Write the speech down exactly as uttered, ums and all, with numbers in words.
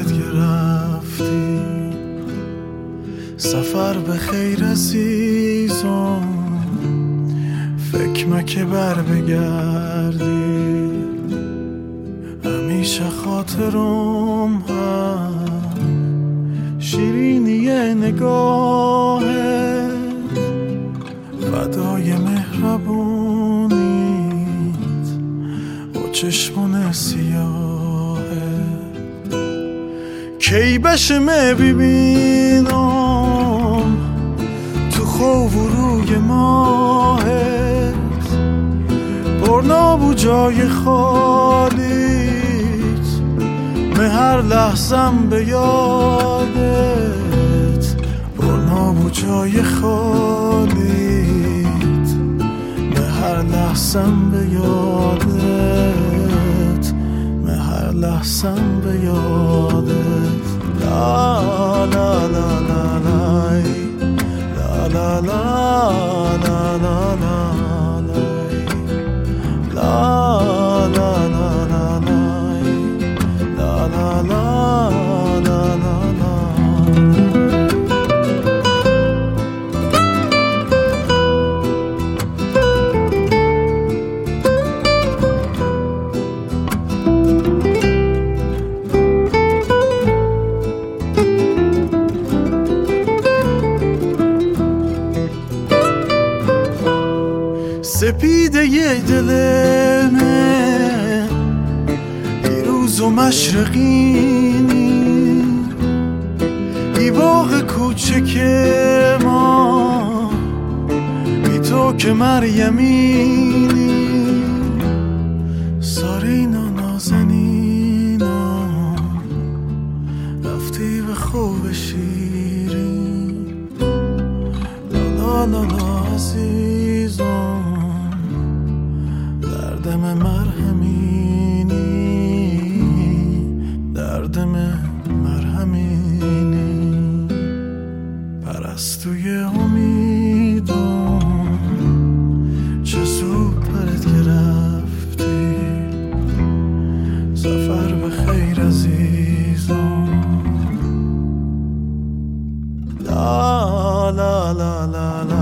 سوپرت که رفتی. سفر به خیر عزیزم، فکر مکه بر بگردی. همیشه خاطرم هم شیرینی نگاهت، فدای مهربونیت و چشمون سیاهت. کی بشمه ببینم تو خواب و روی ماهت، پرناب و جای خالیت، من هر لحظم به یادت. پرناب و جای خالیت، من هر لحظم به یادت، من هر لحظم به یادت. لا لا لا لا لا لا لا لا لا لا سپیده یه دل من دیروز و مشرقینی، ای باغ کوچک ما بی تو که مریمینی. سارین و نازنینا رفتی به خوب شیرین. لا لا لا عزیزم، دردم مرهمینی، دردم مرهمینی. پرستوی امیدم، چه سوپرت که رفتی. سفر به خیر عزیزم. لا لا لا لا لا